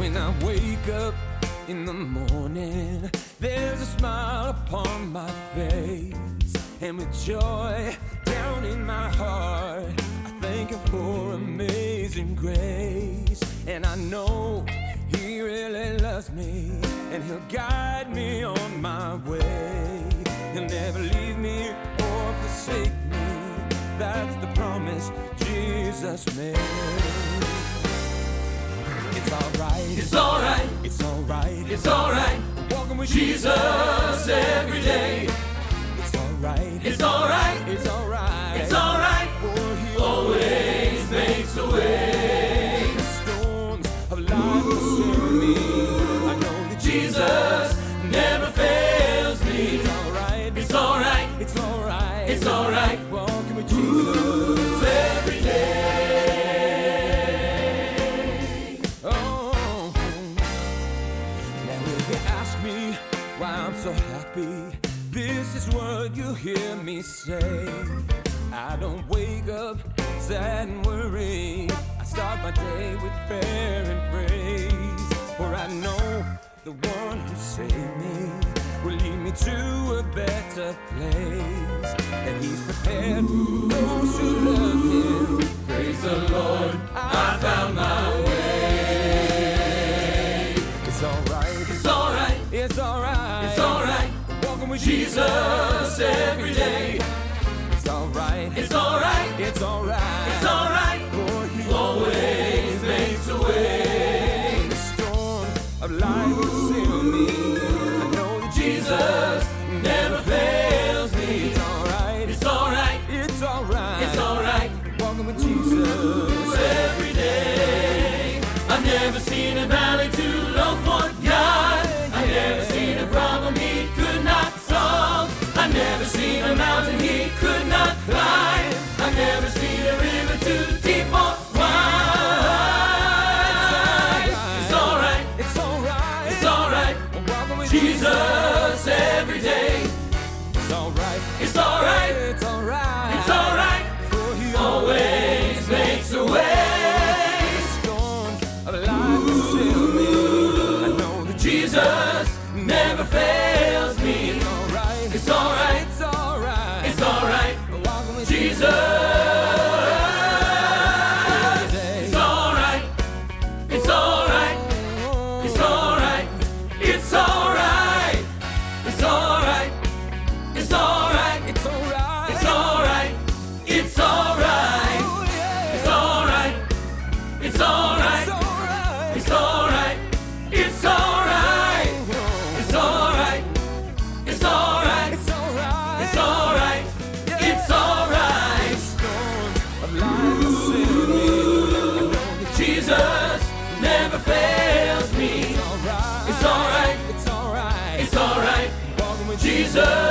When I wake up in the morning, there's a smile upon my face, and with joy down in my heart, I thank Him for amazing grace. And I know He really loves me, and He'll guide me on my way. He'll never leave me or forsake me. That's the promise Jesus made. It's alright, It's alright, it's alright, it's alright. walking with Jesus every day. It's alright, It's alright, it's alright, it's alright. for He Always makes a way. the storms of life pursue me. I know that Jesus never fails me. It's alright, It's alright, it's alright, it's alright. walking with Jesus Every day. Oh, now if you ask me why I'm so happy, this is what you hear me say. I don't wake up sad and worried. I start my day with prayer and praise. For I know the one who saved me will lead me to a better place. And He's prepared those who love Him. Praise the Lord, I found my way. It's alright, It's alright, it's alright, it's alright. walking with Jesus every day. It's alright, It's alright, it's alright, it's alright. for He Always makes a way. the storm of life will sail me. I know that Jesus never fails me. It's alright, It's alright, it's alright, it's alright. walking with Jesus. Every day. I've never seen a valley too low for God. I've never seen a problem He could not solve. I've never seen a mountain He could not climb. I've never seen a river too deep or wide. It's alright, It's alright, it's alright. walking with Jesus every day. It's alright, It's alright, it's alright, it's alright. for He Always makes a way. storms of life will sail me. I know that Jesus never fails me. it's alright, It's alright, it's alright, it's alright. walking with Jesus. It's alright, it's alright, it's alright, it's alright, it's alright, it's alright, It's alright, it's alright, it's alright, oh yeah, it's alright, it's alright, it's alright, it's alright, it's alright, it's alright, it's alright, it's alright, it's alright, it's alright. storms of life will sail me. I know that Jesus never fails me. it's alright, It's alright, it's alright, it's alright. walking with Jesus